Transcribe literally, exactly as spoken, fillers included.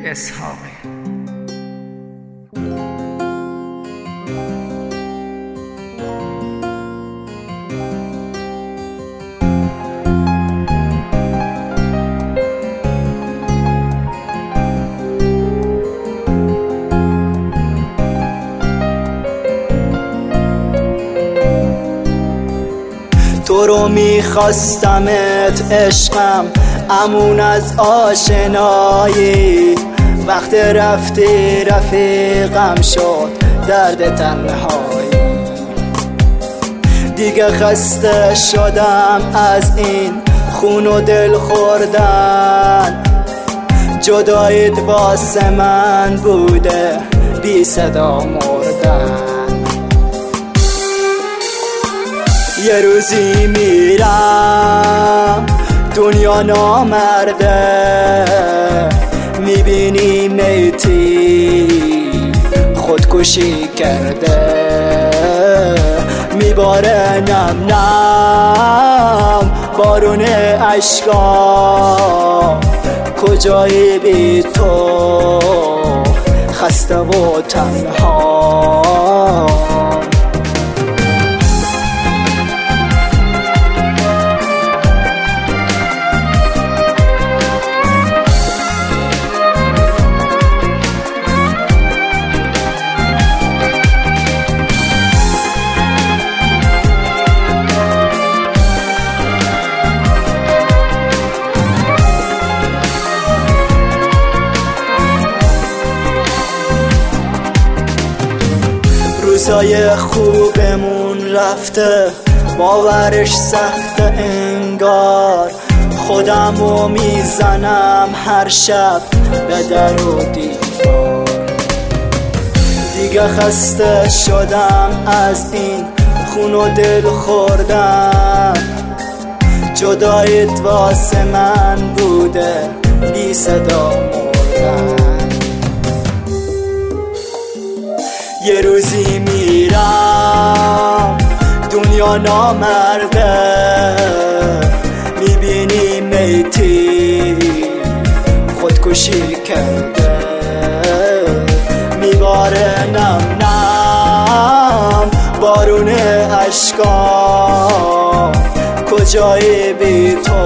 اسحاقی. تو رو میخواستمت عشقم امون از آشنایی، وقت رفتی رفیقم شد درد تنهایی. دیگه خسته شدم از این خون و دل خوردن، جداییت واسه من بوده بی صدا مردن. یه روزی میرم دنیا نامرده، میبینی میتی خودکشی کرده، میباره نم نم بارون عشقا، کجایی بی تو خسته و تنها. روزای خوبمون رفته، باورش سخت انگار، خودمو میزنم هر شب به در و دیوار. دیگه خسته شدم از این خون و دل خوردن، جداییت واسه من بوده بی صدا مردن. یه روزی میرم دنیا نامرده، میبینی میتی خودکشی کرده، میباره نم نم بارون عشقا، کجایی بی تو